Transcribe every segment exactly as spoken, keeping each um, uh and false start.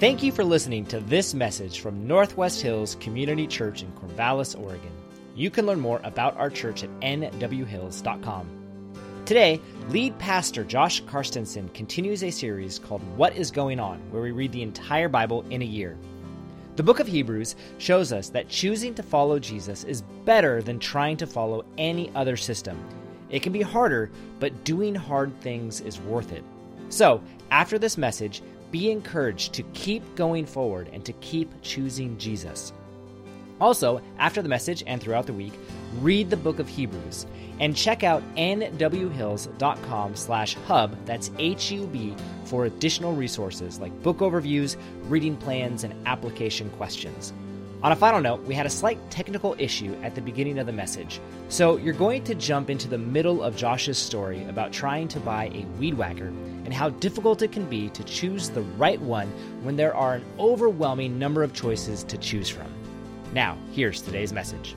Thank you for listening to this message from Northwest Hills Community Church in Corvallis, Oregon. You can learn more about our church at n w hills dot com. Today, lead pastor Josh Karstensen continues a series called What is Going On, where we read the entire Bible in a year. The book of Hebrews shows us that choosing to follow Jesus is better than trying to follow any other system. It can be harder, but doing hard things is worth it. So, after this message, be encouraged to keep going forward and to keep choosing Jesus. Also, after the message and throughout the week, read the book of Hebrews and check out n w hills dot com slash hub, that's H U B, for additional resources like book overviews, reading plans, and application questions. On a final note, we had a slight technical issue at the beginning of the message, so you're going to jump into the middle of Josh's story about trying to buy a weed whacker and how difficult it can be to choose the right one when there are an overwhelming number of choices to choose from. Now, here's today's message.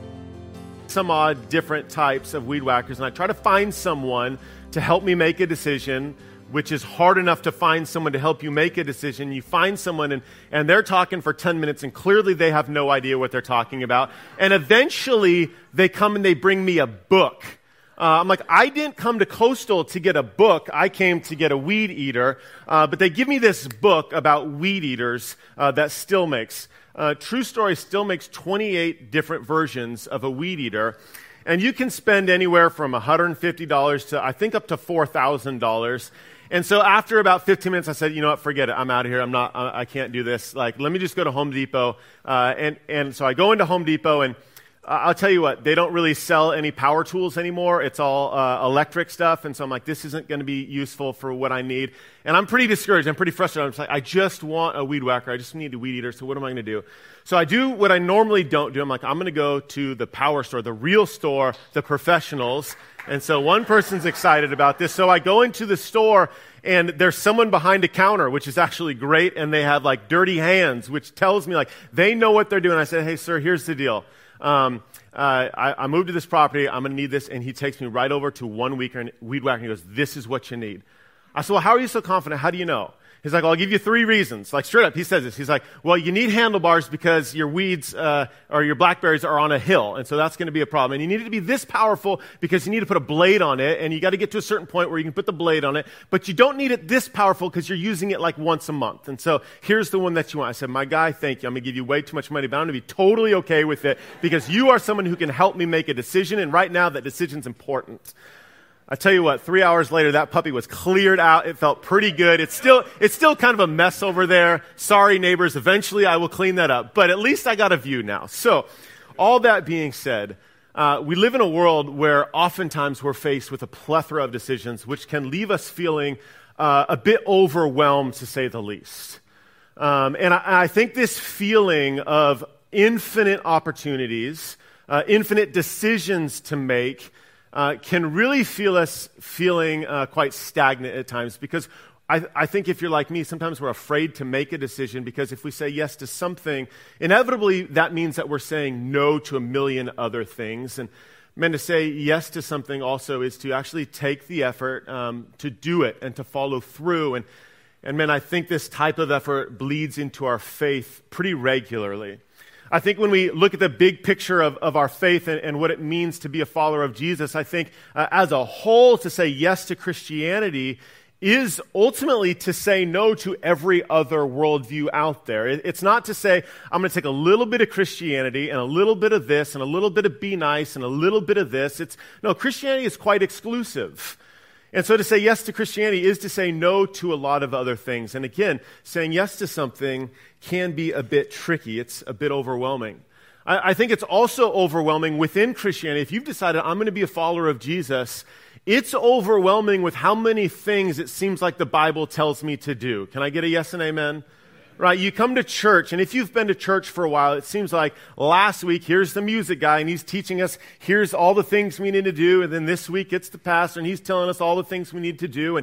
Some odd different types of weed whackers, and I try to find someone to help me make a decision, which is hard enough to find someone to help you make a decision. You find someone and, and they're talking for ten minutes and clearly they have no idea what they're talking about. And eventually they come and they bring me a book. Uh, I'm like, I didn't come to Coastal to get a book. I came to get a weed eater. Uh, but they give me this book about weed eaters uh, that Still makes. Uh, True Story still makes twenty-eight different versions of a weed eater. And you can spend anywhere from one hundred fifty dollars to, I think, up to four thousand dollars. And so after about fifteen minutes, I said, you know what, forget it. I'm out of here. I'm not, I can't do this. Like, let me just go to Home Depot. Uh, and, and so I go into Home Depot, and uh, I'll tell you what, they don't really sell any power tools anymore. It's all uh, electric stuff. And so I'm like, this isn't going to be useful for what I need. And I'm pretty discouraged. I'm pretty frustrated. I'm just like, I just want a weed whacker. I just need a weed eater. So what am I going to do? So I do what I normally don't do. I'm like, I'm going to go to the power store, the real store, the professionals. And so one person's excited about this. So I go into the store, and there's someone behind a counter, which is actually great. And they have like dirty hands, which tells me like they know what they're doing. I said, hey, sir, here's the deal. Um, uh, I, I moved to this property. I'm going to need this. And he takes me right over to one weed whacker, and he goes, this is what you need. I said, well, how are you so confident? How do you know? He's like, well, I'll give you three reasons. Like, straight up, he says this. He's like, well, you need handlebars because your weeds uh, or your blackberries are on a hill, and so that's going to be a problem. And you need it to be this powerful because you need to put a blade on it, and you got to get to a certain point where you can put the blade on it, but you don't need it this powerful because you're using it like once a month. And so here's the one that you want. I said, my guy, thank you. I'm going to give you way too much money, but I'm going to be totally okay with it because you are someone who can help me make a decision, and right now that decision's important. I tell you what, three hours later, that puppy was cleared out. It felt pretty good. It's still, it's still kind of a mess over there. Sorry, neighbors. Eventually, I will clean that up. But at least I got a view now. So, all that being said, uh, we live in a world where oftentimes we're faced with a plethora of decisions, which can leave us feeling uh, a bit overwhelmed, to say the least. Um, and I, I think this feeling of infinite opportunities, uh, infinite decisions to make, Uh, can really feel us feeling uh, quite stagnant at times because I, I think if you're like me, sometimes we're afraid to make a decision because if we say yes to something, inevitably that means that we're saying no to a million other things. And man, to say yes to something also is to actually take the effort um, to do it and to follow through. And, and man, I think this type of effort bleeds into our faith pretty regularly. I think when we look at the big picture of, of our faith and, and what it means to be a follower of Jesus, I think uh, as a whole to say yes to Christianity is ultimately to say no to every other worldview out there. It, it's not to say, I'm going to take a little bit of Christianity and a little bit of this and a little bit of be nice and a little bit of this. It's no, Christianity is quite exclusive. And so to say yes to Christianity is to say no to a lot of other things. And again, saying yes to something can be a bit tricky. It's a bit overwhelming. I, I think it's also overwhelming within Christianity. If you've decided I'm going to be a follower of Jesus, it's overwhelming with how many things it seems like the Bible tells me to do. Can I get a yes and amen? Right, you come to church, and if you've been to church for a while, it seems like last week, here's the music guy, and he's teaching us, here's all the things we need to do, and then this week it's the pastor, and he's telling us all the things we need to do, and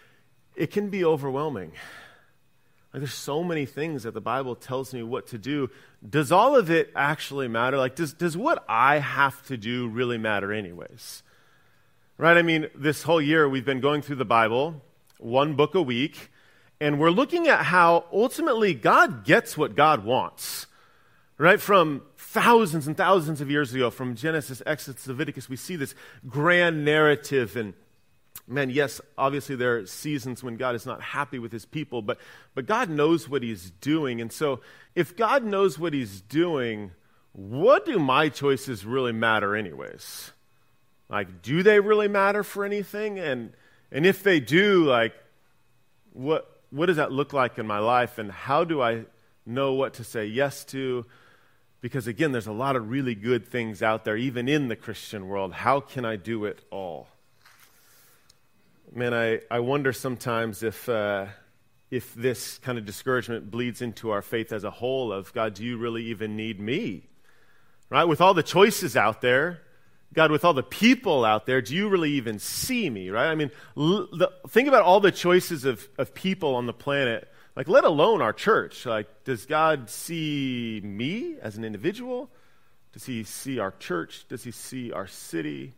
it can be overwhelming. Like, there's so many things that the Bible tells me what to do. Does all of it actually matter? Like, does, does what I have to do really matter anyways? Right, I mean, this whole year we've been going through the Bible, one book a week, And we're looking at how ultimately God gets what God wants. Right? From thousands and thousands of years ago, from Genesis, Exodus, Leviticus, we see this grand narrative. And man, yes, obviously there are seasons when God is not happy with his people, but, but God knows what he's doing. And so if God knows what he's doing, what do my choices really matter anyways? Like, do they really matter for anything? And and if they do, like, what what does that look like in my life? And how do I know what to say yes to? Because again, there's a lot of really good things out there, even in the Christian world. How can I do it all? Man, I, I wonder sometimes if uh, if this kind of discouragement bleeds into our faith as a whole of, God, do you really even need me? Right? With all the choices out there, God, with all the people out there, do you really even see me? Right? I mean, l- the, think about all the choices of, of people on the planet, like let alone our church. Like, does God see me as an individual? Does he see our church? Does he see our city?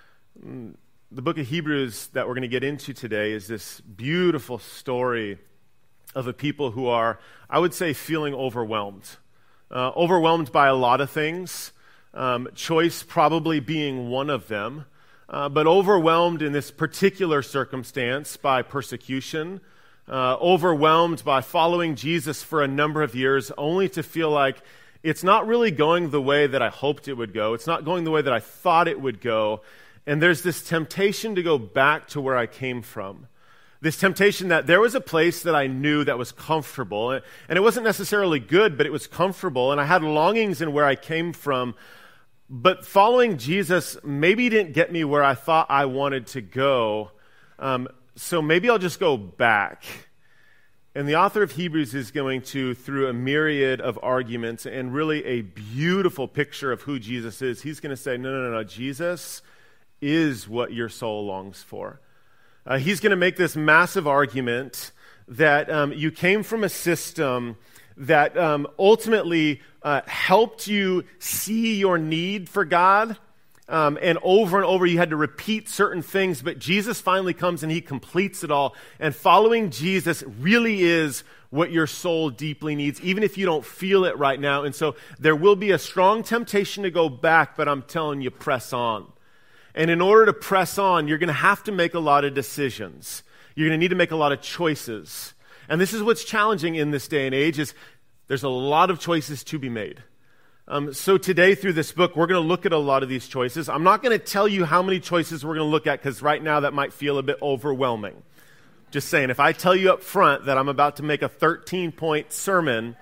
Mm. The book of Hebrews that we're going to get into today is this beautiful story of a people who are, I would say, feeling overwhelmed. Uh, overwhelmed by a lot of things, um, choice probably being one of them, uh, but overwhelmed in this particular circumstance by persecution, uh, overwhelmed by following Jesus for a number of years, only to feel like it's not really going the way that I hoped it would go. It's not going the way that I thought it would go. And there's this temptation to go back to where I came from. This temptation that there was a place that I knew that was comfortable. And it wasn't necessarily good, but it was comfortable. And I had longings in where I came from. But following Jesus maybe didn't get me where I thought I wanted to go. Um, so maybe I'll just go back. And the author of Hebrews is going to, through a myriad of arguments and really a beautiful picture of who Jesus is, he's going to say, no, no, no, no, Jesus is what your soul longs for. Uh, he's going to make this massive argument that um, you came from a system that um, ultimately uh, helped you see your need for God, um, and over and over you had to repeat certain things, but Jesus finally comes and he completes it all, and following Jesus really is what your soul deeply needs, even if you don't feel it right now. And so there will be a strong temptation to go back, but I'm telling you, press on. And in order to press on, you're going to have to make a lot of decisions. You're going to need to make a lot of choices. And this is what's challenging in this day and age, is there's a lot of choices to be made. Um, so today, through this book, we're going to look at a lot of these choices. I'm not going to tell you how many choices we're going to look at, because right now that might feel a bit overwhelming. Just saying, if I tell you up front that I'm about to make a thirteen-point sermon,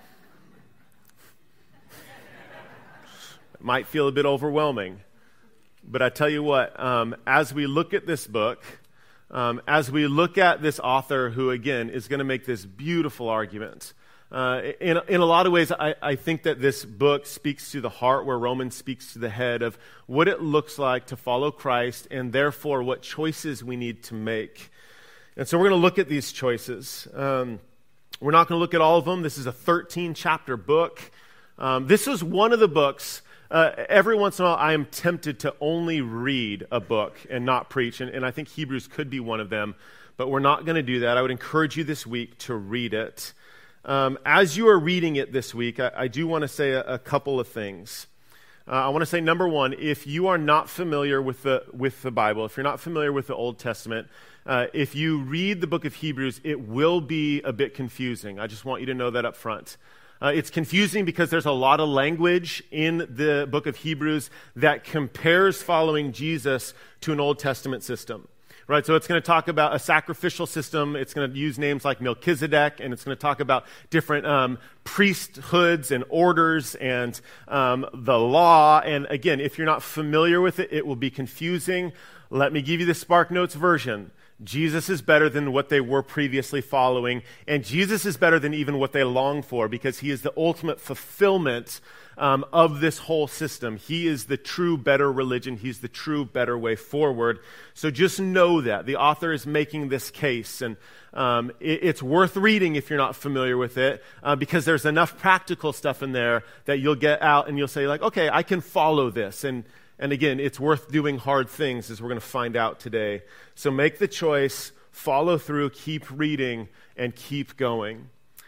it might feel a bit overwhelming. But I tell you what, um, as we look at this book, um, as we look at this author who, again, is going to make this beautiful argument, uh, in, in a lot of ways, I, I think that this book speaks to the heart where Romans speaks to the head of what it looks like to follow Christ, and therefore what choices we need to make. And so we're going to look at these choices. Um, we're not going to look at all of them. This is a thirteen-chapter book. Um, this is one of the books. Uh, every once in a while, I am tempted to only read a book and not preach, and, and I think Hebrews could be one of them, but we're not going to do that. I would encourage you this week to read it. Um, as you are reading it this week, I, I do want to say a, a couple of things. Uh, I want to say, number one, if you are not familiar with the with the Bible, if you're not familiar with the Old Testament, uh, if you read the book of Hebrews, it will be a bit confusing. I just want you to know that up front. Uh, it's confusing because there's a lot of language in the book of Hebrews that compares following Jesus to an Old Testament system, right? So it's going to talk about a sacrificial system. It's going to use names like Melchizedek, and it's going to talk about different um, priesthoods and orders and um, the law. And again, if you're not familiar with it, it will be confusing. Let me give you the Spark Notes version. Jesus is better than what they were previously following, and Jesus is better than even what they long for, because he is the ultimate fulfillment um, of this whole system. He is the true better religion. He's the true better way forward. So just know that. The author is making this case, and um, it, it's worth reading if you're not familiar with it, uh, because there's enough practical stuff in there that you'll get out and you'll say, like, okay, I can follow this. And And again, it's worth doing hard things, as we're going to find out today. So make the choice, follow through, keep reading, and keep going.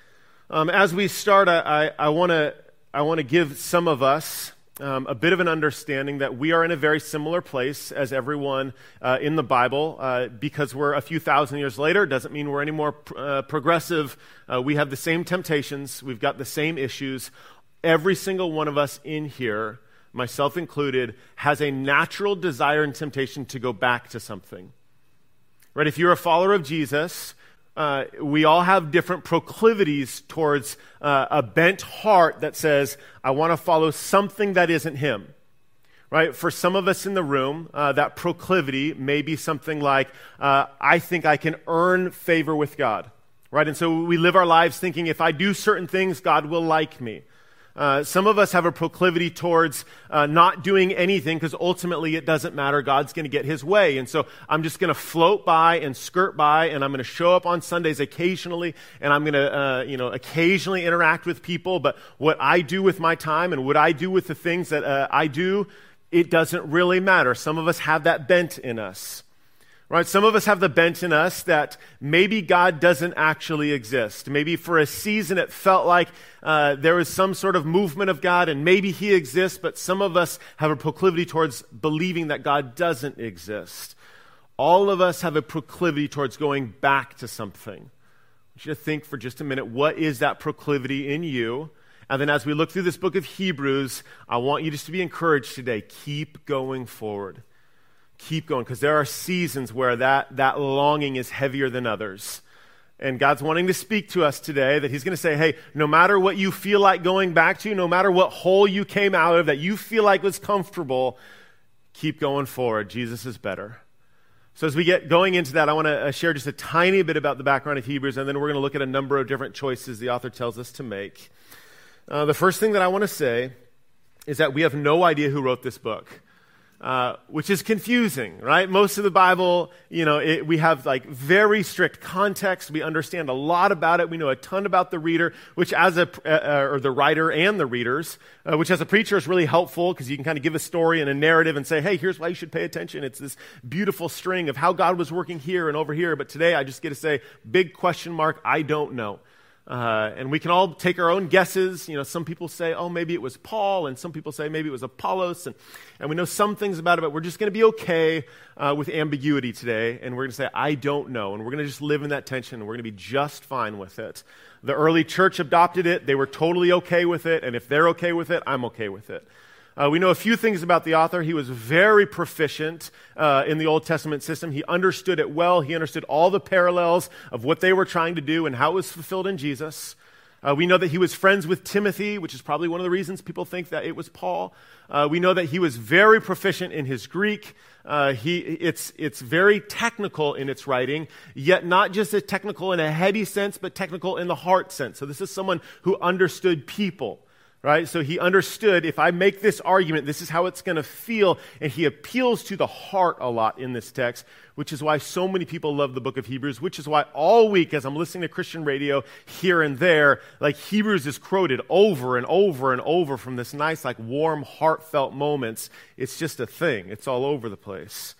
Um, as we start, I, I, I want to I want to give some of us um, a bit of an understanding that we are in a very similar place as everyone uh, in the Bible. Uh, because we're a few thousand years later, doesn't mean we're any more uh, progressive. Uh, we have the same temptations. We've got the same issues. Every single one of us in here, myself included, has a natural desire and temptation to go back to something. Right? If you're a follower of Jesus, uh, we all have different proclivities towards uh, a bent heart that says, I want to follow something that isn't him. Right? For some of us in the room, uh, that proclivity may be something like, uh, I think I can earn favor with God. Right? And so we live our lives thinking, if I do certain things, God will like me. Uh, some of us have a proclivity towards uh, not doing anything because ultimately it doesn't matter. God's going to get his way. And so I'm just going to float by and skirt by, and I'm going to show up on Sundays occasionally, and I'm going to uh, you know, occasionally interact with people. But what I do with my time and what I do with the things that uh, I do, it doesn't really matter. Some of us have that bent in us. Right? Some of us have the bent in us that maybe God doesn't actually exist. Maybe for a season it felt like uh, there was some sort of movement of God and maybe he exists, but some of us have a proclivity towards believing that God doesn't exist. All of us have a proclivity towards going back to something. I want you to think for just a minute, what is that proclivity in you? And then as we look through this book of Hebrews, I want you just to be encouraged today. Keep going forward. Keep going, because there are seasons where that, that longing is heavier than others. And God's wanting to speak to us today that he's going to say, hey, no matter what you feel like going back to, no matter what hole you came out of that you feel like was comfortable, keep going forward. Jesus is better. So as we get going into that, I want to share just a tiny bit about the background of Hebrews, and then we're going to look at a number of different choices the author tells us to make. Uh, the first thing that I want to say is that we have no idea who wrote this book. Uh, which is confusing, right? Most of the Bible, you know, it, we have like very strict context. We understand a lot about it. We know a ton about the reader, which as a, uh, or the writer and the readers, uh, which as a preacher is really helpful because you can kind of give a story and a narrative and say, hey, here's why you should pay attention. It's this beautiful string of how God was working here and over here. But today I just get to say, big question mark, I don't know. Uh, and we can all take our own guesses. You know, some people say, oh, maybe it was Paul, and some people say maybe it was Apollos, and, and we know some things about it, but we're just going to be okay uh, with ambiguity today, and we're going to say, I don't know, and we're going to just live in that tension, and we're going to be just fine with it. The early church adopted it. They were totally okay with it, and if they're okay with it, I'm okay with it. Uh, we know a few things about the author. He was very proficient uh, in the Old Testament system. He understood it well. He understood all the parallels of what they were trying to do and how it was fulfilled in Jesus. Uh, we know that he was friends with Timothy, which is probably one of the reasons people think that it was Paul. Uh, we know that he was very proficient in his Greek. Uh, he, it's, it's very technical in its writing, yet not just a technical in a heady sense, but technical in the heart sense. So this is someone who understood people. Right? So he understood, if I make this argument, this is how it's going to feel. And he appeals to the heart a lot in this text, which is why so many people love the book of Hebrews, which is why all week as I'm listening to Christian radio here and there, like Hebrews is quoted over and over and over from this nice, like warm, heartfelt moments. It's just a thing. It's all over the place.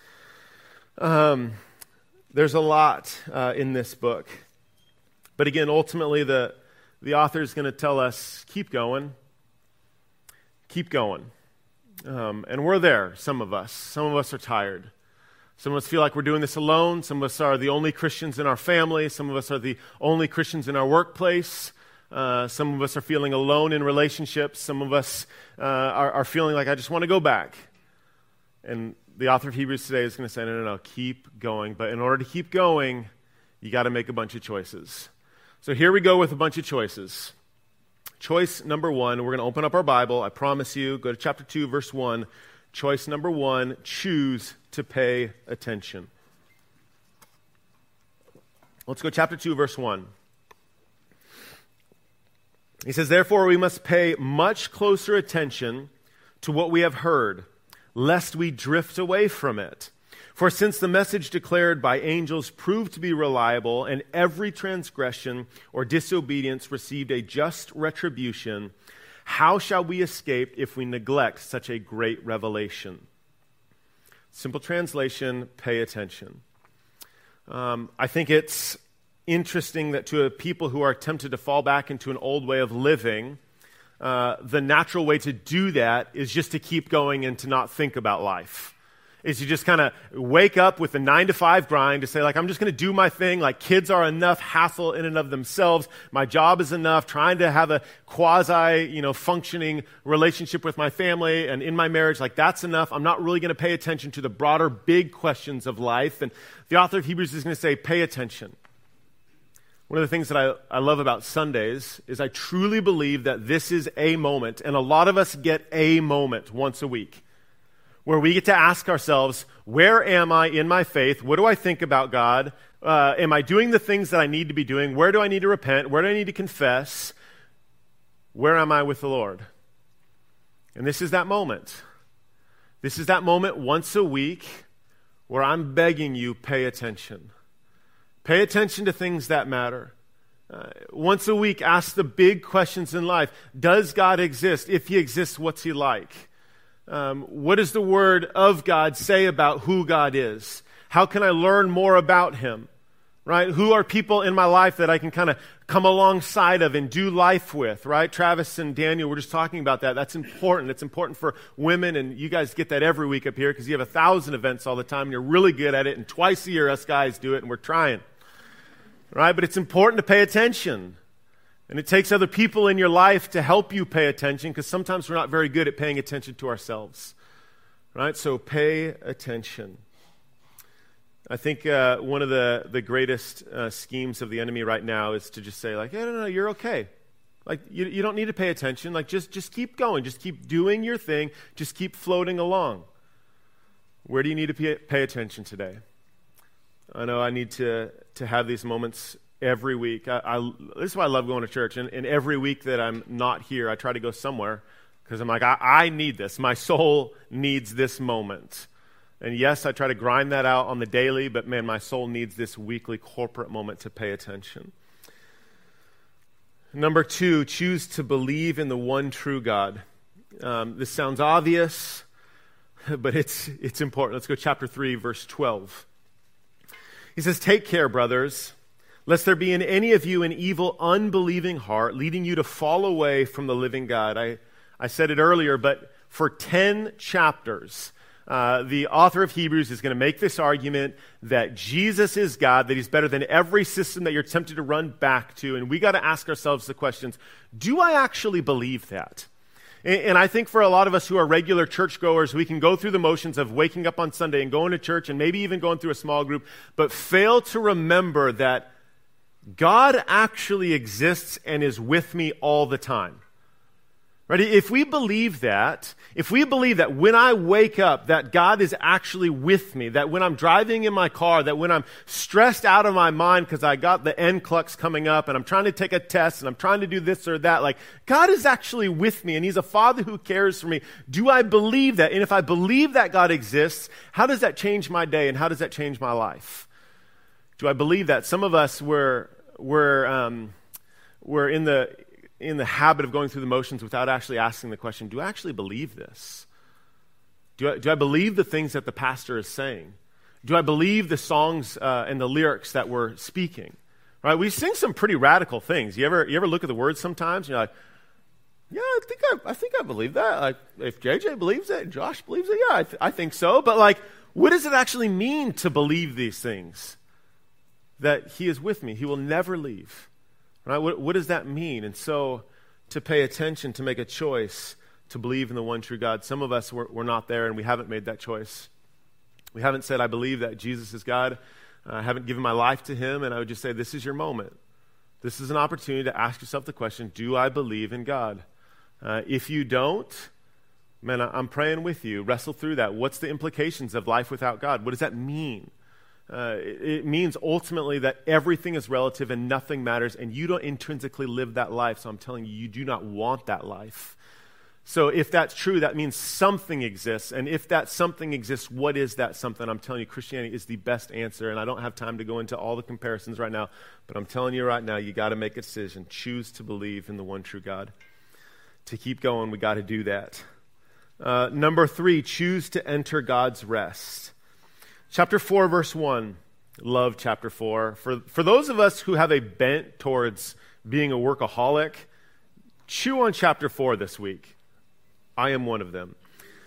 Um, there's a lot uh, in this book. But again, ultimately, the, the author is going to tell us, keep going. Keep going. Um, and we're there, some of us. Some of us are tired. Some of us feel like we're doing this alone. Some of us are the only Christians in our family. Some of us are the only Christians in our workplace. Uh, some of us are feeling alone in relationships. Some of us uh, are, are feeling like, I just want to go back. And the author of Hebrews today is going to say, no, no, no, keep going. But in order to keep going, you got to make a bunch of choices. So here we go with a bunch of choices. Choice number one, we're going to open up our Bible. I promise you, go to chapter two, verse one. Choice number one, choose to pay attention. Let's go chapter two, verse one. He says, therefore we must pay much closer attention to what we have heard, lest we drift away from it. For since the message declared by angels proved to be reliable, and every transgression or disobedience received a just retribution, how shall we escape if we neglect such a great revelation? Simple translation, pay attention. Um, I think it's interesting that to people who are tempted to fall back into an old way of living, uh, the natural way to do that is just to keep going and to not think about life. Is you just kind of wake up with a nine to five grind to say, like, I'm just going to do my thing. Like, kids are enough hassle in and of themselves. My job is enough. Trying to have a quasi, you know, functioning relationship with my family and in my marriage, like, that's enough. I'm not really going to pay attention to the broader, big questions of life. And the author of Hebrews is going to say, pay attention. One of the things that I, I love about Sundays is I truly believe that this is a moment, and a lot of us get a moment once a week, where we get to ask ourselves, where am I in my faith? What do I think about God? Uh, am I doing the things that I need to be doing? Where do I need to repent? Where do I need to confess? Where am I with the Lord? And this is that moment. This is that moment once a week where I'm begging you, pay attention. Pay attention to things that matter. Uh, once a week, ask the big questions in life. Does God exist? If he exists, what's he like? Um, what does the Word of God say about who God is? How can I learn more about him? Right? Who are people in my life that I can kind of come alongside of and do life with? Right? Travis and Daniel were just talking about that. That's important. It's important for women, and you guys get that every week up here because you have a thousand events all the time, and you're really good at it, and twice a year us guys do it, and we're trying. Right? But it's important to pay attention. And it takes other people in your life to help you pay attention, because sometimes we're not very good at paying attention to ourselves. Right? So pay attention. I think uh, one of the, the greatest uh, schemes of the enemy right now is to just say, like, hey, no, no, you're okay. Like, you, you don't need to pay attention. Like, just, just keep going. Just keep doing your thing. Just keep floating along. Where do you need to pay, pay attention today? I know I need to, to have these moments every week. I, I, this is why I love going to church. And, and every week that I'm not here, I try to go somewhere because I'm like, I, I need this. My soul needs this moment. And yes, I try to grind that out on the daily, but man, my soul needs this weekly corporate moment to pay attention. Number two, choose to believe in the one true God. Um, this sounds obvious, but it's it's important. Let's go chapter three, verse twelve. He says, take care, brothers, lest there be in any of you an evil, unbelieving heart, leading you to fall away from the living God. I, I said it earlier, but for ten chapters, uh, the author of Hebrews is going to make this argument that Jesus is God, that he's better than every system that you're tempted to run back to. And we got to ask ourselves the questions, do I actually believe that? And I think for a lot of us who are regular churchgoers, we can go through the motions of waking up on Sunday and going to church and maybe even going through a small group, but fail to remember that God actually exists and is with me all the time. Right? If we believe that, if we believe that when I wake up, that God is actually with me, that when I'm driving in my car, that when I'm stressed out of my mind because I got the N C L U X coming up and I'm trying to take a test and I'm trying to do this or that, like God is actually with me and he's a father who cares for me. Do I believe that? And if I believe that God exists, how does that change my day and how does that change my life? Do I believe that? Some of us were, were, um, were in the... in the habit of going through the motions without actually asking the question, do I actually believe this? Do I, do I believe the things that the pastor is saying? Do I believe the songs uh, and the lyrics that we're speaking? Right? We sing some pretty radical things. You ever you ever look at the words sometimes and you're like, yeah, I think I, I think I believe that. Like, if J J believes it, and Josh believes it, yeah, I, th- I think so. But like, what does it actually mean to believe these things? That he is with me. He will never leave. Right? What, what does that mean? And so to pay attention, to make a choice, to believe in the one true God. Some of us, we're, we're not there and we haven't made that choice. We haven't said, I believe that Jesus is God. Uh, I haven't given my life to him. And I would just say, this is your moment. This is an opportunity to ask yourself the question, do I believe in God? Uh, if you don't, man, I, I'm praying with you. Wrestle through that. What's the implications of life without God? What does that mean? Uh, it, it means ultimately that everything is relative and nothing matters, and you don't intrinsically live that life. So I'm telling you, you do not want that life. So if that's true, that means something exists. And if that something exists, what is that something? I'm telling you, Christianity is the best answer. And I don't have time to go into all the comparisons right now, but I'm telling you right now, you got to make a decision. Choose to believe in the one true God. To keep going, we got to do that. Uh, number three, choose to enter God's rest. Chapter four, verse one, Love chapter four. For, for those of us who have a bent towards being a workaholic, chew on chapter four this week. I am one of them.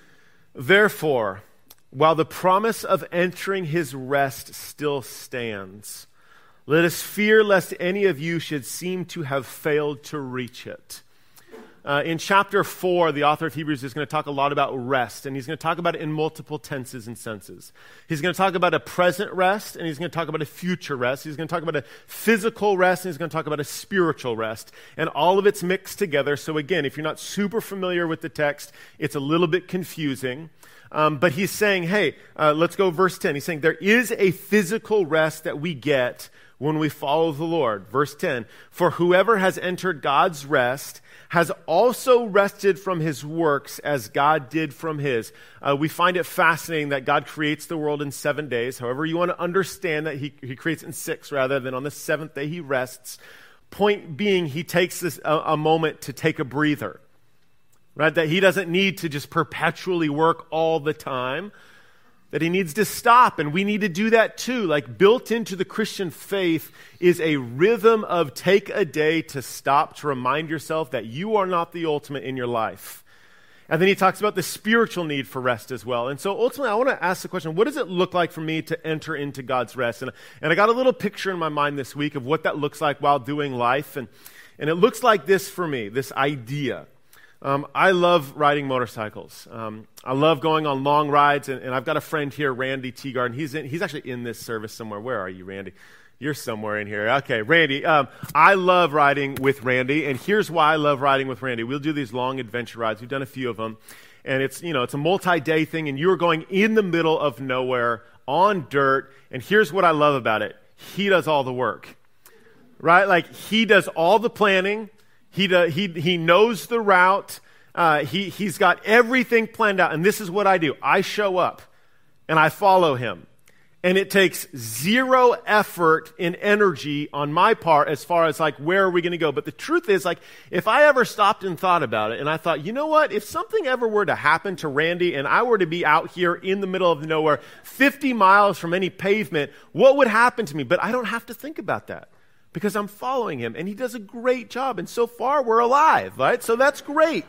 Therefore, while the promise of entering his rest still stands, let us fear lest any of you should seem to have failed to reach it. Uh, in chapter four, the author of Hebrews is going to talk a lot about rest, and he's going to talk about it in multiple tenses and senses. He's going to talk about a present rest, and he's going to talk about a future rest. He's going to talk about a physical rest, and he's going to talk about a spiritual rest. And all of it's mixed together. So again, if you're not super familiar with the text, it's a little bit confusing. Um, but he's saying, hey, uh, let's go verse ten. He's saying there is a physical rest that we get when we follow the Lord. Verse ten, for whoever has entered God's rest has also rested from his works as God did from his. Uh, we find it fascinating that God creates the world in seven days. However, you want to understand that he, he creates it in six rather than on the seventh day he rests. Point being, he takes this, a, a moment to take a breather. Right? That he doesn't need to just perpetually work all the time. That he needs to stop, and we need to do that too. Like, built into the Christian faith is a rhythm of take a day to stop, to remind yourself that you are not the ultimate in your life. And then he talks about the spiritual need for rest as well. And so ultimately, I want to ask the question, what does it look like for me to enter into God's rest? And, and I got a little picture in my mind this week of what that looks like while doing life. And, and it looks like this for me, this idea. Um, I love riding motorcycles. Um, I love going on long rides, and, and I've got a friend here, Randy Teagarden. He's in, he's actually in this service somewhere. Where are you, Randy? You're somewhere in here. Okay, Randy. Um, I love riding with Randy, and here's why I love riding with Randy. We'll do these long adventure rides. We've done a few of them, and it's you know it's a multi-day thing, and you are going in the middle of nowhere on dirt. And here's what I love about it: he does all the work, right? Like he does all the planning. He does, he he knows the route. Uh, he he's got everything planned out. And this is what I do: I show up, and I follow him. And it takes zero effort and energy on my part as far as like, where are we going to go? But the truth is, like, if I ever stopped and thought about it, and I thought, you know what? If something ever were to happen to Randy, and I were to be out here in the middle of nowhere, fifty miles from any pavement, what would happen to me? But I don't have to think about that, because I'm following him, and he does a great job. And so far, we're alive, right? So that's great.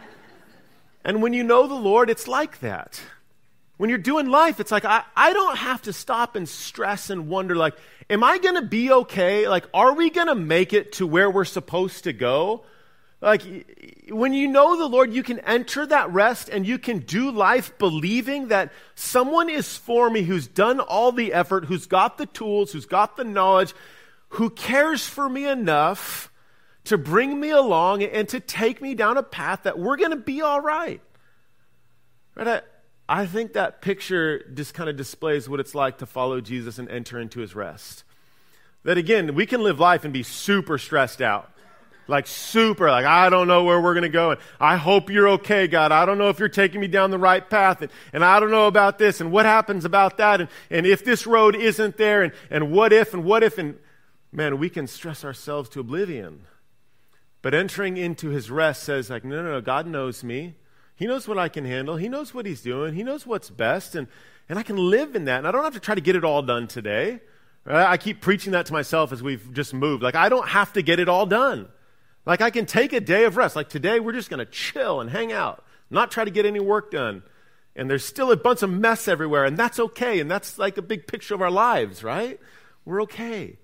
And when you know the Lord, it's like that. When you're doing life, it's like, I, I don't have to stop and stress and wonder, like, am I going to be okay? Like, are we going to make it to where we're supposed to go? Like, when you know the Lord, you can enter that rest, and you can do life believing that someone is for me who's done all the effort, who's got the tools, who's got the knowledge, who cares for me enough to bring me along and to take me down a path that we're going to be all right. Right? I, I think that picture just kind of displays what it's like to follow Jesus and enter into his rest. That again, we can live life and be super stressed out. Like super, like, I don't know where we're going to go, and I hope you're okay, God. I don't know if you're taking me down the right path, and, and I don't know about this, and what happens about that, and, and if this road isn't there, and, and what if, and what if, and man, we can stress ourselves to oblivion. But entering into his rest says, like, no, no, no, God knows me. He knows what I can handle. He knows what he's doing. He knows what's best, and, and I can live in that, and I don't have to try to get it all done today. Right? I keep preaching that to myself as we've just moved. Like, I don't have to get it all done. Like, I can take a day of rest. Like, today, we're just going to chill and hang out, not try to get any work done. And there's still a bunch of mess everywhere, and that's okay, and that's like a big picture of our lives, right? We're okay.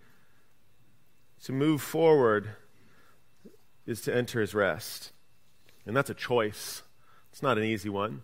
To move forward is to enter his rest. And that's a choice. It's not an easy one.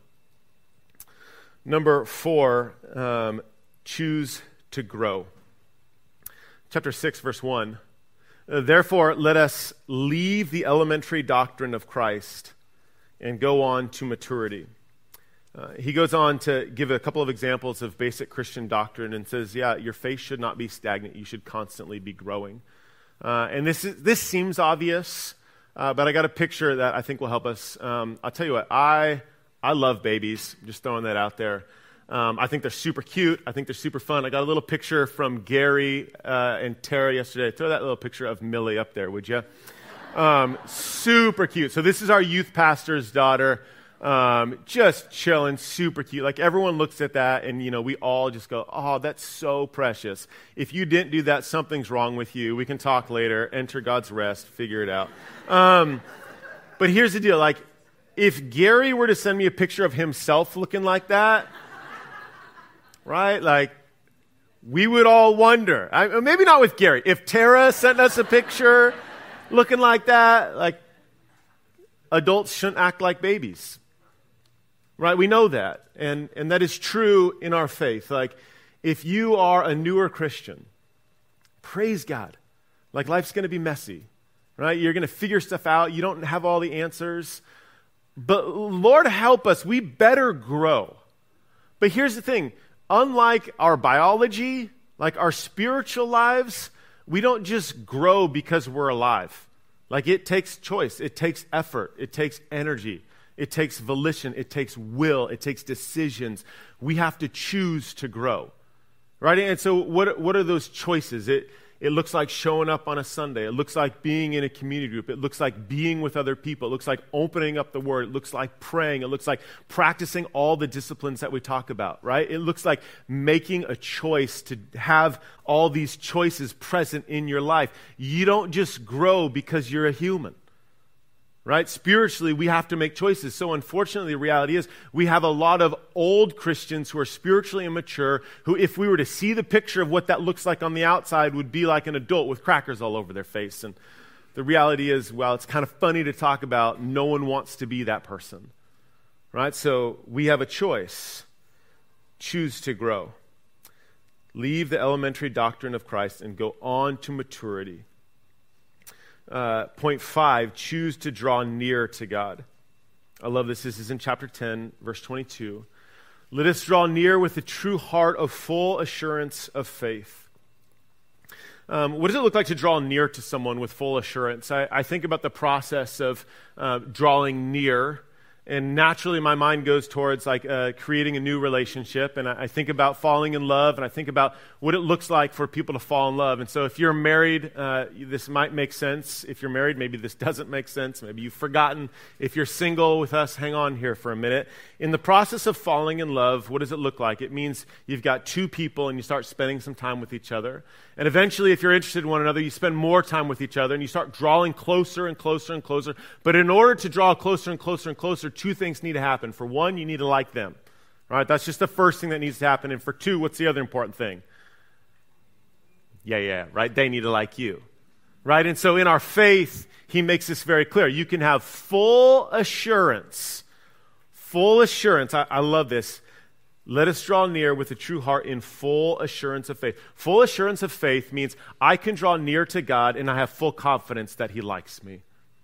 Number four, um, choose to grow. Chapter six, verse one. Therefore, let us leave the elementary doctrine of Christ and go on to maturity. Uh, he goes on to give a couple of examples of basic Christian doctrine and says, yeah, your faith should not be stagnant. You should constantly be growing. Uh, and this is, this seems obvious, uh, but I got a picture that I think will help us. Um, I'll tell you what, I I love babies. Just throwing that out there. Um, I think they're super cute. I think they're super fun. I got a little picture from Gary uh, and Tara yesterday. Throw that little picture of Millie up there, would you? Um, super cute. So this is our youth pastor's daughter. Um, just chilling, super cute. Like everyone looks at that and, you know, we all just go, oh, that's so precious. If you didn't do that, something's wrong with you. We can talk later. Enter God's rest. Figure it out. Um, but here's the deal. Like if Gary were to send me a picture of himself looking like that, right? Like we would all wonder. I, maybe not with Gary. If Tara sent us a picture looking like that, like adults shouldn't act like babies. Right? We know that. And, and that is true in our faith. Like, if you are a newer Christian, praise God. Like, life's going to be messy. Right? You're going to figure stuff out. You don't have all the answers. But Lord help us. We better grow. But here's the thing. Unlike our biology, like our spiritual lives, we don't just grow because we're alive. Like, it takes choice. It takes effort. It takes energy. It takes volition, it takes will, it takes decisions. We have to choose to grow, right? And so what, what are those choices? It, it looks like showing up on a Sunday. It looks like being in a community group. It looks like being with other people. It looks like opening up the Word. It looks like praying. It looks like practicing all the disciplines that we talk about, right? It looks like making a choice to have all these choices present in your life. You don't just grow because you're a human. Right? Spiritually, we have to make choices. So unfortunately, the reality is we have a lot of old Christians who are spiritually immature, who if we were to see the picture of what that looks like on the outside, would be like an adult with crackers all over their face. And the reality is, well, it's kind of funny to talk about. No one wants to be that person. Right? So we have a choice. Choose to grow. Leave the elementary doctrine of Christ and go on to maturity. Uh, point five, choose to draw near to God. I love this. This is in chapter ten, verse twenty-two. Let us draw near with a true heart of full assurance of faith. Um, what does it look like to draw near to someone with full assurance? I, I think about the process of uh, drawing near. And naturally, my mind goes towards like uh, creating a new relationship. And I, I think about falling in love, and I think about what it looks like for people to fall in love. And so if you're married, uh, this might make sense. If you're married, maybe this doesn't make sense. Maybe you've forgotten. If you're single with us, hang on here for a minute. In the process of falling in love, what does it look like? It means you've got two people and you start spending some time with each other. And eventually, if you're interested in one another, you spend more time with each other and you start drawing closer and closer and closer. But in order to draw closer and closer and closer, two things need to happen. For one, you need to like them. All right, that's just the first thing that needs to happen. And for two, what's the other important thing? Yeah, yeah, right? They need to like you. Right? And so in our faith, he makes this very clear. You can have full assurance. Full assurance. I, I love this. Let us draw near with a true heart in full assurance of faith. Full assurance of faith means I can draw near to God and I have full confidence that he likes me.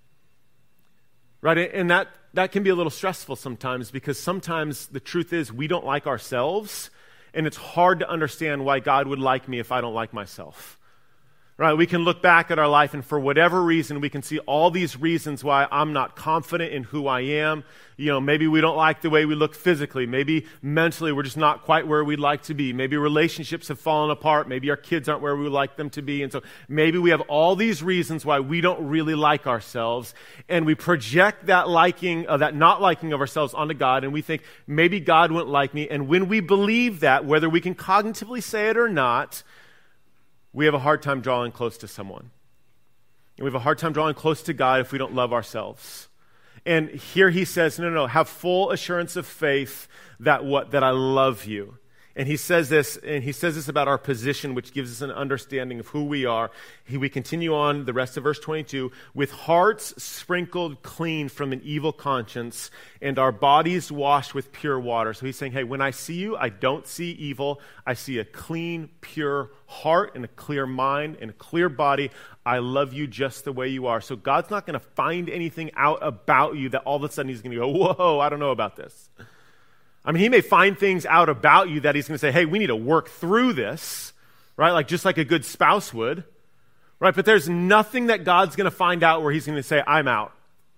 Right? And that, that can be a little stressful sometimes, because sometimes the truth is we don't like ourselves, and it's hard to understand why God would like me if I don't like myself. Right? We can look back at our life, and for whatever reason, we can see all these reasons why I'm not confident in who I am. You know, maybe we don't like the way we look physically. Maybe mentally we're just not quite where we'd like to be. Maybe relationships have fallen apart. Maybe our kids aren't where we would like them to be. And so maybe we have all these reasons why we don't really like ourselves. And we project that liking, uh, that not liking of ourselves onto God. And we think, maybe God wouldn't like me. And when we believe that, whether we can cognitively say it or not, we have a hard time drawing close to someone. And we have a hard time drawing close to God if we don't love ourselves. And here he says, no, no, no, have full assurance of faith that what? That I love you. And he says this, and he says this about our position, which gives us an understanding of who we are. He, we continue on the rest of verse twenty-two, with hearts sprinkled clean from an evil conscience and our bodies washed with pure water. So he's saying, hey, when I see you, I don't see evil. I see a clean, pure heart and a clear mind and a clear body. I love you just the way you are. So God's not going to find anything out about you that all of a sudden he's going to go, whoa, I don't know about this. I mean, he may find things out about you that he's going to say, hey, we need to work through this, right? Like just like a good spouse would, right? But there's nothing that God's going to find out where he's going to say, I'm out.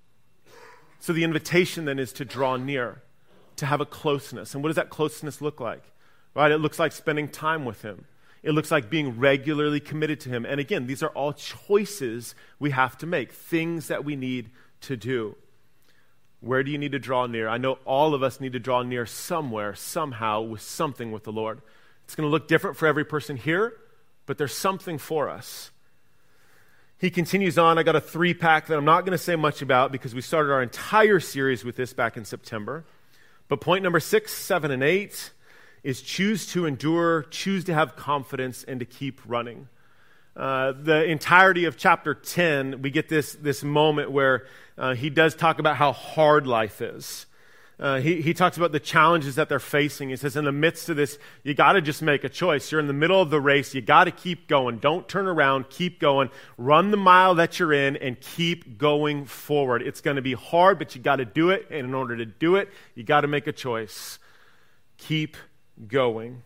So the invitation then is to draw near, to have a closeness. And what does that closeness look like? Right? It looks like spending time with him. It looks like being regularly committed to him. And again, these are all choices we have to make, things that we need to do. Where do you need to draw near? I know all of us need to draw near somewhere, somehow, with something with the Lord. It's going to look different for every person here, but there's something for us. He continues on. I got a three-pack that I'm not going to say much about because we started our entire series with this back in September. But point number six, seven, and eight is choose to endure, choose to have confidence, and to keep running. Uh, the entirety of chapter ten, we get this, this moment where uh, he does talk about how hard life is. Uh, he, he talks about the challenges that they're facing. He says in the midst of this, you got to just make a choice. You're in the middle of the race. You got to keep going. Don't turn around. Keep going. Run the mile that you're in and keep going forward. It's going to be hard, but you got to do it. And in order to do it, you got to make a choice. Keep going.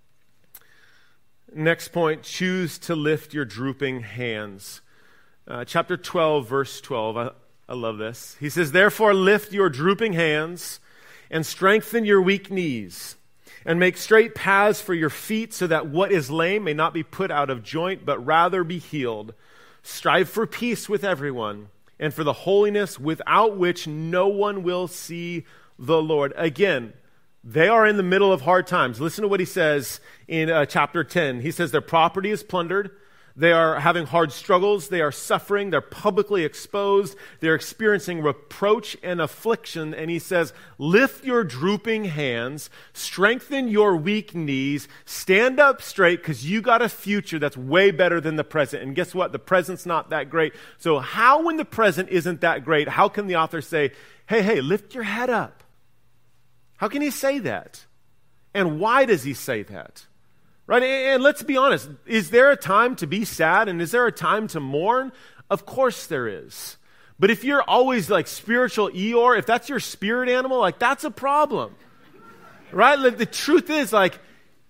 Next point, choose to lift your drooping hands. Uh, chapter twelve, verse twelve. I, I love this. He says, therefore lift your drooping hands and strengthen your weak knees and make straight paths for your feet so that what is lame may not be put out of joint, but rather be healed. Strive for peace with everyone and for the holiness without which no one will see the Lord. Again, they are in the middle of hard times. Listen to what he says in uh, chapter ten. He says their property is plundered. They are having hard struggles. They are suffering. They're publicly exposed. They're experiencing reproach and affliction. And he says, lift your drooping hands, strengthen your weak knees, stand up straight because you got a future that's way better than the present. And guess what? The present's not that great. So how, when the present isn't that great, how can the author say, hey, hey, lift your head up? How can he say that? And why does he say that? Right? And let's be honest. Is there a time to be sad and is there a time to mourn? Of course there is. But if you're always like spiritual Eeyore, if that's your spirit animal, like that's a problem. Right? Like, the truth is, like,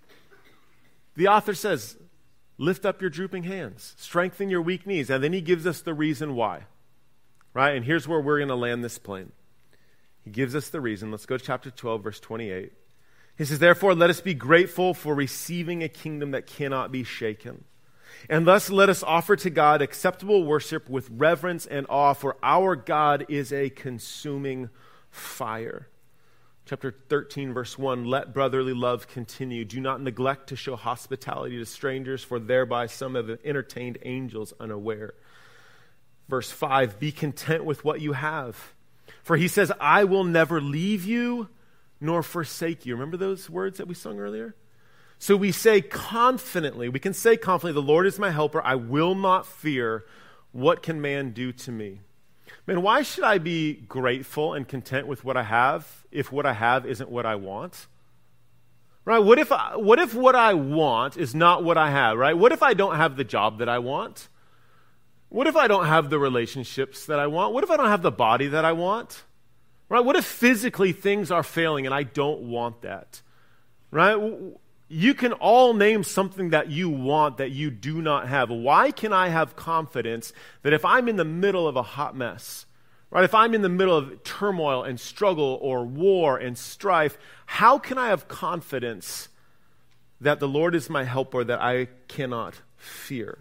the author says, lift up your drooping hands, strengthen your weak knees. And then he gives us the reason why. Right? And here's where we're going to land this plane. He gives us the reason. Let's go to chapter twelve, verse twenty-eight. He says, therefore, let us be grateful for receiving a kingdom that cannot be shaken. And thus let us offer to God acceptable worship with reverence and awe, for our God is a consuming fire. Chapter thirteen, verse one, let brotherly love continue. Do not neglect to show hospitality to strangers, for thereby some have entertained angels unaware. Verse five, be content with what you have. For he says, I will never leave you nor forsake you. Remember those words that we sung earlier? So we say confidently, we can say confidently, the Lord is my helper. I will not fear. What can man do to me? Man, why should I be grateful and content with what I have if what I have isn't what I want? Right? What if I, what if what I want is not what I have, right? What if I don't have the job that I want? What if I don't have the relationships that I want? What if I don't have the body that I want? Right? What if physically things are failing and I don't want that? Right? You can all name something that you want that you do not have. Why can I have confidence that if I'm in the middle of a hot mess, right? If I'm in the middle of turmoil and struggle or war and strife, how can I have confidence that the Lord is my helper, that I cannot fear?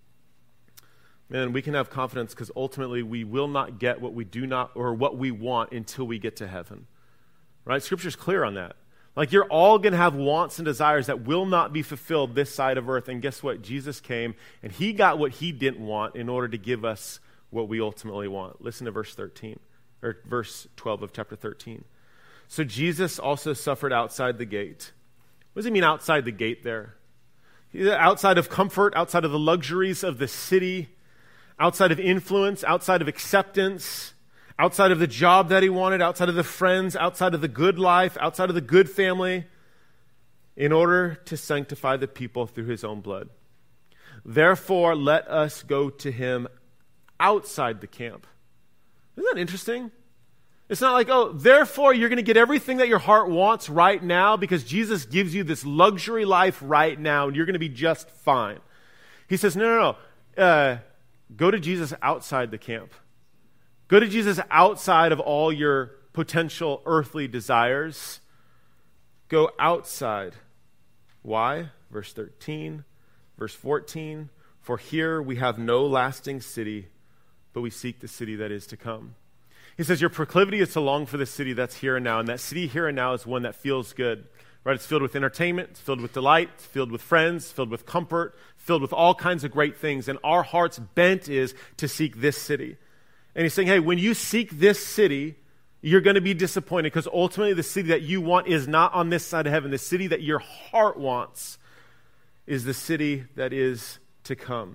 Man, we can have confidence because ultimately we will not get what we do not, or what we want until we get to heaven. Right? Scripture's clear on that. Like, you're all going to have wants and desires that will not be fulfilled this side of earth. And guess what? Jesus came and he got what he didn't want in order to give us what we ultimately want. Listen to verse thirteen, or verse twelve of chapter thirteen. So Jesus also suffered outside the gate. What does he mean outside the gate there? Outside of comfort, outside of the luxuries of the city, outside of influence, outside of acceptance, outside of the job that he wanted, outside of the friends, outside of the good life, outside of the good family, in order to sanctify the people through his own blood. Therefore, let us go to him outside the camp. Isn't that interesting? It's not like, oh, therefore you're going to get everything that your heart wants right now because Jesus gives you this luxury life right now and you're going to be just fine. He says, no, no, no. Uh, Go to Jesus outside the camp. Go to Jesus outside of all your potential earthly desires. Go outside. Why? Verse thirteen, verse fourteen. For here we have no lasting city, but we seek the city that is to come. He says, your proclivity is to long for the city that's here and now, and that city here and now is one that feels good. Right? It's filled with entertainment, it's filled with delight, it's filled with friends, filled with comfort, filled with all kinds of great things. And our heart's bent is to seek this city. And he's saying, hey, when you seek this city, you're going to be disappointed because ultimately the city that you want is not on this side of heaven. The city that your heart wants is the city that is to come.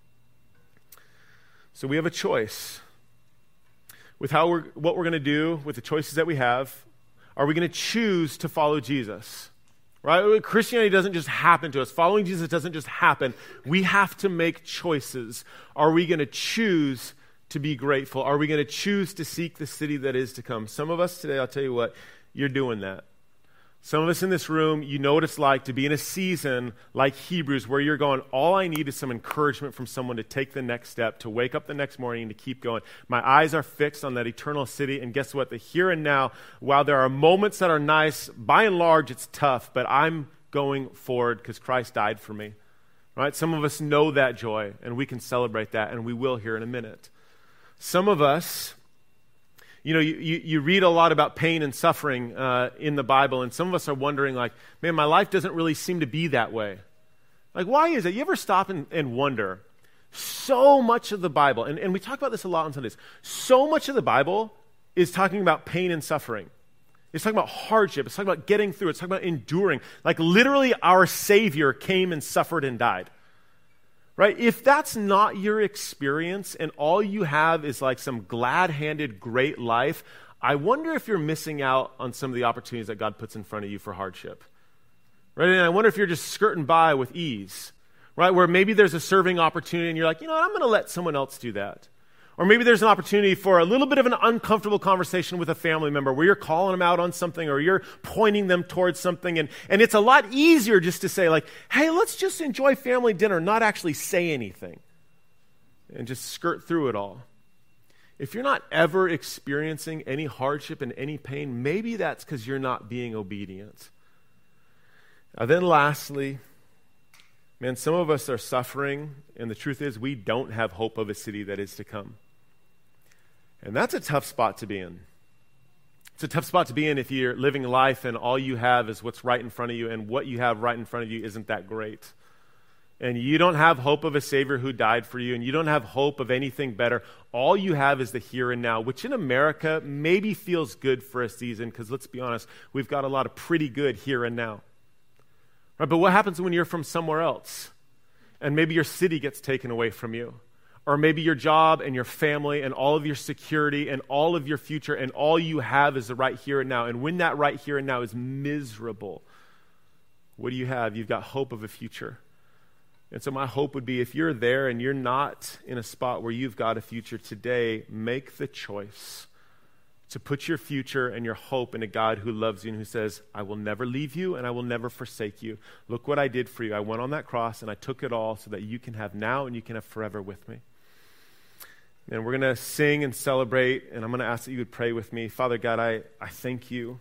So we have a choice with how we're, what we're going to do with the choices that we have. Are we going to choose to follow Jesus? Right? Christianity doesn't just happen to us. Following Jesus doesn't just happen. We have to make choices. Are we going to choose to be grateful? Are we going to choose to seek the city that is to come? Some of us today, I'll tell you what, you're doing that. Some of us in this room, you know what it's like to be in a season like Hebrews where you're going, all I need is some encouragement from someone to take the next step, to wake up the next morning and to keep going. My eyes are fixed on that eternal city, and guess what? The here and now, while there are moments that are nice, by and large it's tough, but I'm going forward because Christ died for me. Right? Some of us know that joy, and we can celebrate that, and we will here in a minute. Some of us, you know, you, you, you read a lot about pain and suffering uh, in the Bible, and some of us are wondering, like, man, my life doesn't really seem to be that way. Like, why is it? You ever stop and, and wonder? So much of the Bible, and, and we talk about this a lot on Sundays, so much of the Bible is talking about pain and suffering. It's talking about hardship. It's talking about getting through. It's talking about enduring. Like, literally, our Savior came and suffered and died. Right? If that's not your experience and all you have is like some glad-handed great life, I wonder if you're missing out on some of the opportunities that God puts in front of you for hardship. Right? And I wonder if you're just skirting by with ease. Right? Where maybe there's a serving opportunity and you're like, you know what, I'm going to let someone else do that. Or maybe there's an opportunity for a little bit of an uncomfortable conversation with a family member where you're calling them out on something or you're pointing them towards something. And, and it's a lot easier just to say like, hey, let's just enjoy family dinner, not actually say anything. And just skirt through it all. If you're not ever experiencing any hardship and any pain, maybe that's because you're not being obedient. Uh, then lastly, man, some of us are suffering, and the truth is we don't have hope of a city that is to come. And that's a tough spot to be in. It's a tough spot to be in if you're living life and all you have is what's right in front of you, and what you have right in front of you isn't that great. And you don't have hope of a Savior who died for you, and you don't have hope of anything better. All you have is the here and now, which in America maybe feels good for a season, because let's be honest, we've got a lot of pretty good here and now. Right, but what happens when you're from somewhere else and maybe your city gets taken away from you? Or maybe your job and your family and all of your security and all of your future and all you have is the right here and now. And when that right here and now is miserable, what do you have? You've got hope of a future. And so my hope would be if you're there and you're not in a spot where you've got a future today, make the choice to put your future and your hope in a God who loves you and who says, I will never leave you and I will never forsake you. Look what I did for you. I went on that cross and I took it all so that you can have now and you can have forever with me. And we're going to sing and celebrate, and I'm going to ask that you would pray with me. Father God, I, I thank you.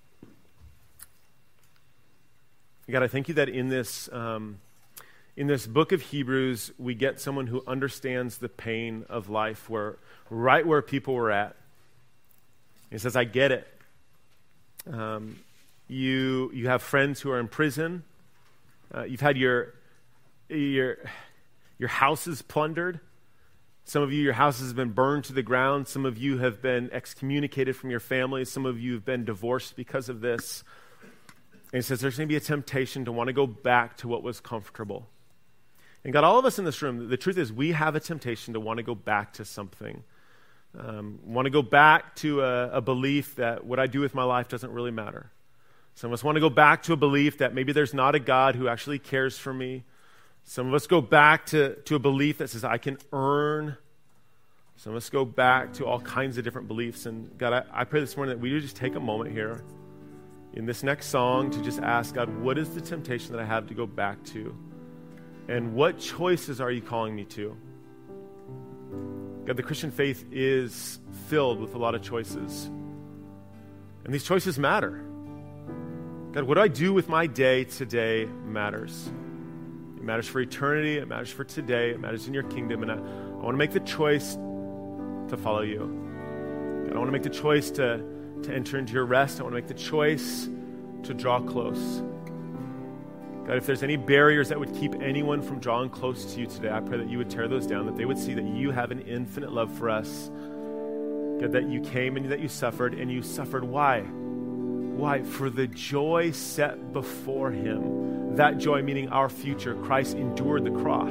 God, I thank you that in this, um, in this book of Hebrews, we get someone who understands the pain of life, where right where people were at. He says, I get it. Um, you you have friends who are in prison. Uh, you've had your, your, your houses plundered. Some of you, your houses have been burned to the ground. Some of you have been excommunicated from your families. Some of you have been divorced because of this. And he says there's going to be a temptation to want to go back to what was comfortable. And God, all of us in this room, the truth is we have a temptation to want to go back to something. Um, want to go back to a, a belief that what I do with my life doesn't really matter. Some of us want to go back to a belief that maybe there's not a God who actually cares for me. Some of us go back to, to a belief that says I can earn. Some of us go back to all kinds of different beliefs. And God, I, I pray this morning that we would just take a moment here in this next song to just ask God, what is the temptation that I have to go back to? And what choices are you calling me to? God, the Christian faith is filled with a lot of choices. And these choices matter. God, what do I do with my day today matters. It matters for eternity. It matters for today. It matters in your kingdom. And I, I want to make the choice to follow you. God, I want to make the choice to, to enter into your rest. I want to make the choice to draw close. God, if there's any barriers that would keep anyone from drawing close to you today, I pray that you would tear those down, that they would see that you have an infinite love for us. God, that you came and that you suffered, and you suffered why? Why? For the joy set before him. That joy meaning our future. Christ endured the cross.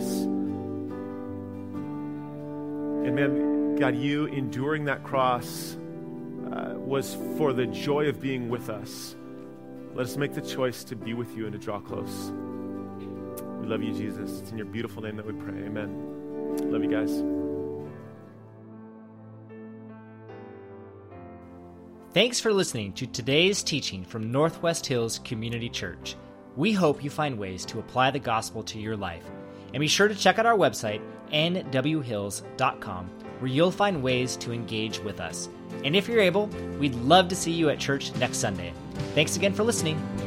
And man, God, you enduring that cross uh, was for the joy of being with us. Let us make the choice to be with you and to draw close. We love you, Jesus. It's in your beautiful name that we pray. Amen. Love you guys. Thanks for listening to today's teaching from Northwest Hills Community Church. We hope you find ways to apply the gospel to your life. And be sure to check out our website, N W hills dot com, where you'll find ways to engage with us. And if you're able, we'd love to see you at church next Sunday. Thanks again for listening.